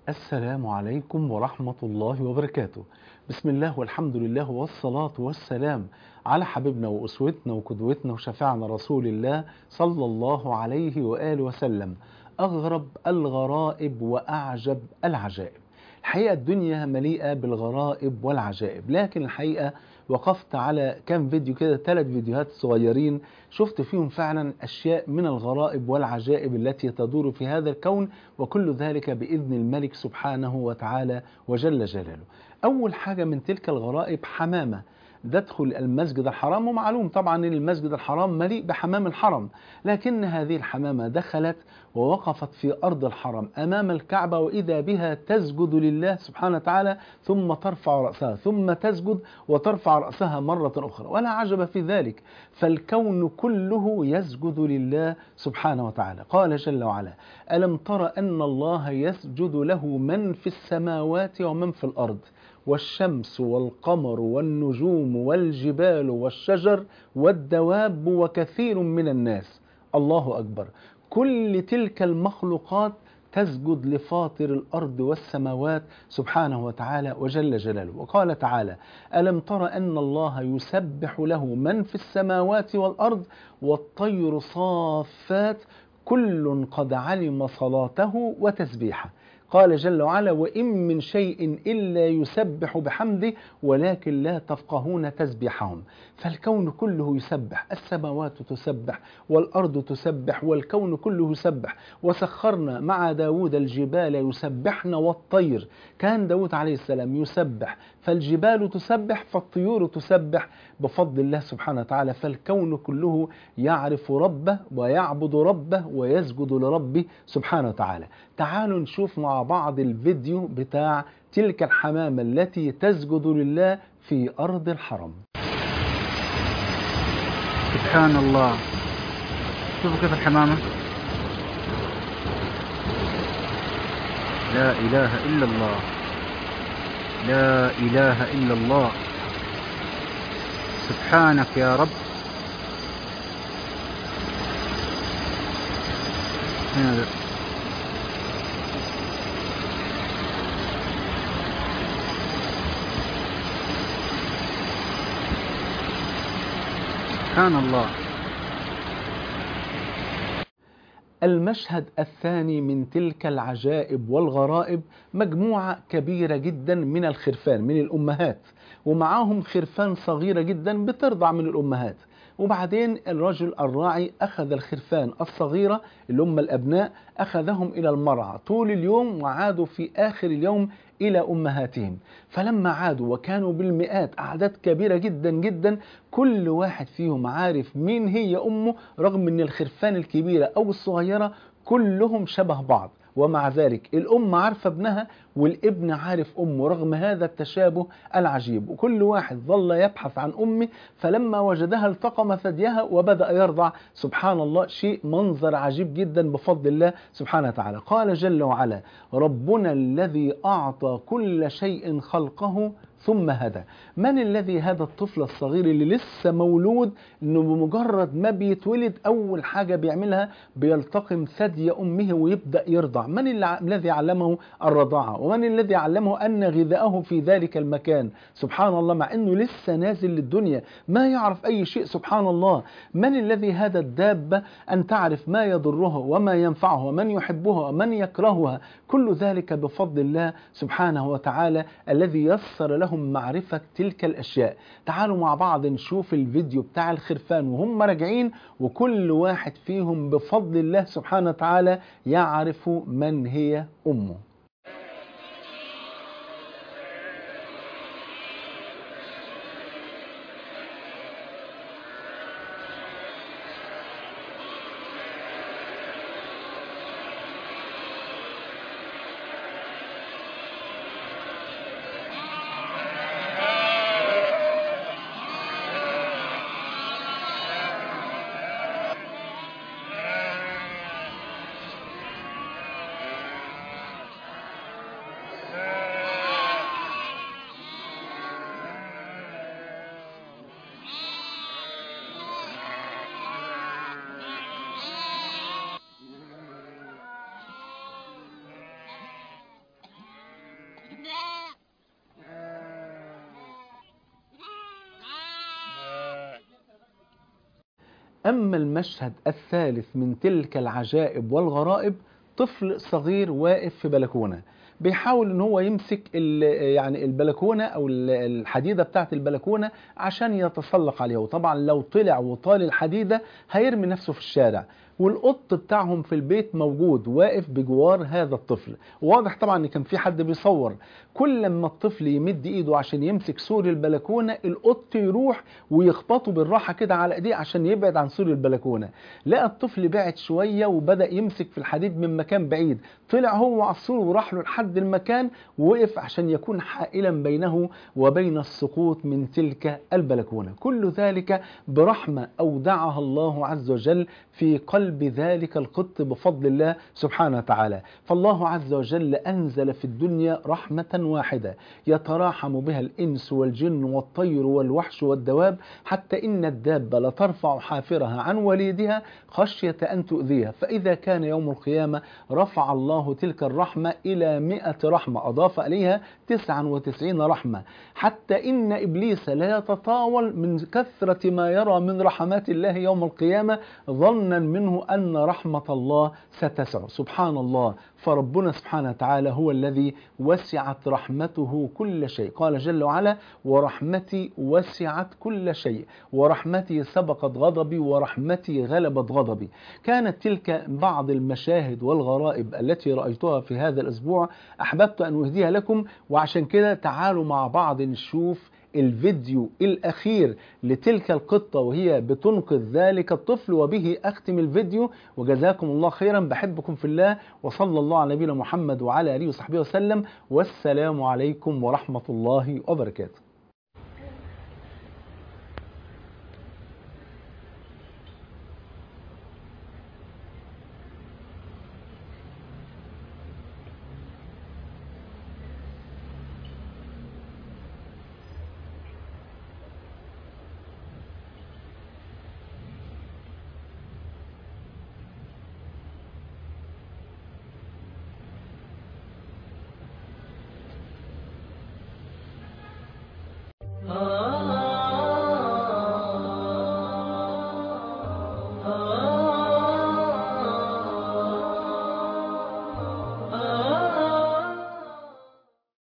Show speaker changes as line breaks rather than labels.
السلام عليكم ورحمة الله وبركاته. بسم الله والحمد لله والصلاة والسلام على حبيبنا وأسوتنا وقدوتنا وشفيعنا رسول الله صلى الله عليه وآله وسلم. أغرب الغرائب وأعجب العجائب. الحقيقة الدنيا مليئة بالغرائب والعجائب، لكن الحقيقة وقفت على كام فيديو كده، 3 فيديوهات صغيرين شفت فيهم فعلا أشياء من الغرائب والعجائب التي تدور في هذا الكون، وكل ذلك بإذن الملك سبحانه وتعالى وجل جلاله. أول حاجة من تلك الغرائب حمامة تدخل المسجد الحرام، ومعلوم طبعا أن المسجد الحرام مليء بحمام الحرم، لكن هذه الحمامة دخلت ووقفت في أرض الحرم أمام الكعبة، وإذا بها تسجد لله سبحانه وتعالى، ثم ترفع رأسها، ثم تسجد وترفع رأسها مرة أخرى. ولا عجب في ذلك، فالكون كله يسجد لله سبحانه وتعالى. قال جل وعلا: ألم تر أن الله يسجد له من في السماوات ومن في الأرض، والشمس والقمر والنجوم والجبال والشجر والدواب وكثير من الناس. الله أكبر. كل تلك المخلوقات تسجد لفاطر الأرض والسماوات سبحانه وتعالى وجل جلاله. وقال تعالى: ألم تر أن الله يسبح له من في السماوات والأرض والطير صافات كل قد علم صلاته وتسبيحه. قال جل وعلا: وإن من شيء إلا يسبح بحمده ولكن لا تفقهون تسبيحهم. فالكون كله يسبح، السماوات تسبح والأرض تسبح والكون كله يسبح. وسخرنا مع داود الجبال يسبحن والطير، كان داود عليه السلام يسبح، فالجبال تسبح فالطيور تسبح بفضل الله سبحانه وتعالى. فالكون كله يعرف ربه ويعبد ربه ويسجد لربه سبحانه وتعالى. تعالوا نشوف مع بعض الفيديو بتاع تلك الحمامة التي تسجد لله في أرض الحرم.
سبحان الله، شوفوا كيف الحمامة، لا إله إلا الله، لا إله إلا الله، سبحانك يا رب. هذا سبحان الله.
المشهد الثاني من تلك العجائب والغرائب مجموعة كبيرة جدا من الخرفان، من الأمهات، ومعاهم خرفان صغيرة جدا بترضع من الأمهات. وبعدين الرجل الراعي أخذ الخرفان الصغيرة اللي هم الأبناء، أخذهم إلى المرعى طول اليوم، وعادوا في آخر اليوم إلى أمهاتهم. فلما عادوا وكانوا بالمئات، أعداد كبيرة جدا جدا، كل واحد فيهم عارف مين هي أمه، رغم أن الخرفان الكبيرة أو الصغيرة كلهم شبه بعض. ومع ذلك الأم عارفة ابنها والابن عارف أمه، رغم هذا التشابه العجيب. وكل واحد ظل يبحث عن أمه، فلما وجدها التقم ثديها وبدأ يرضع. سبحان الله، شيء منظر عجيب جدا بفضل الله سبحانه وتعالى. قال جل وعلا: ربنا الذي أعطى كل شيء خلقه ثم هدى. من الذي هدى الطفل الصغير اللي لسه مولود، انه بمجرد ما بيتولد اول حاجة بيعملها بيلتقم ثدي امه ويبدأ يرضع؟ من الذي علمه الرضاعة؟ ومن الذي علمه ان غذاءه في ذلك المكان؟ سبحان الله، مع انه لسه نازل للدنيا ما يعرف اي شيء. سبحان الله. من الذي هدى الدابة ان تعرف ما يضرها وما ينفعها ومن يحبها ومن يكرهها؟ كل ذلك بفضل الله سبحانه وتعالى الذي يسر لهم معرفة تلك الأشياء. تعالوا مع بعض نشوف الفيديو بتاع الخرفان وهم راجعين، وكل واحد فيهم بفضل الله سبحانه وتعالى يعرف من هي أمه. أما المشهد الثالث من تلك العجائب والغرائب، طفل صغير واقف في بلكونة بيحاول ان هو يمسك يعني البلكونه او الحديده بتاعه البلكونه عشان يتسلق عليها، وطبعا لو طلع وطال الحديده هيرمي نفسه في الشارع. والقط بتاعهم في البيت موجود واقف بجوار هذا الطفل، واضح طبعا ان كان في حد بيصور. كل لما الطفل يمد ايده عشان يمسك سور البلكونه، القط يروح ويخبطه بالراحه كده على ايديه عشان يبعد عن سور البلكونه. لقى الطفل بعد شويه وبدا يمسك في الحديد من مكان بعيد، طلع هو على السور وراح له لحد المكان ووقف عشان يكون حائلا بينه وبين السقوط من تلك البلكونه. كل ذلك برحمه اودعها الله عز وجل في قلب ذلك القط بفضل الله سبحانه وتعالى. فالله عز وجل أنزل في الدنيا رحمة واحدة يتراحم بها الإنس والجن والطير والوحش والدواب، حتى إن الدابة لترفع حافرها عن وليدها خشية أن تؤذيها، فإذا كان يوم القيامة رفع الله تلك الرحمة إلى 100 رحمة، أضاف إليها 99 رحمة، حتى إن إبليس لا يتطاول من كثرة ما يرى من رحمات الله يوم القيامة ظنا منه أن رحمة الله ستسع. سبحان الله، فربنا سبحانه وتعالى هو الذي وسعت رحمته كل شيء. قال جل وعلا: ورحمتي وسعت كل شيء ورحمتي سبقت غضبي ورحمتي غلبت غضبي. كانت تلك بعض المشاهد والغرائب التي رأيتها في هذا الأسبوع، أحببت أن أهديها لكم، وعشان كده تعالوا مع بعض نشوف الفيديو الأخير لتلك القطة وهي بتنقذ ذلك الطفل، وبه أختم الفيديو. وجزاكم الله خيرا، بحبكم في الله، وصلى الله على نبينا محمد وعلى آله وصحبه وسلم، والسلام عليكم ورحمة الله وبركاته.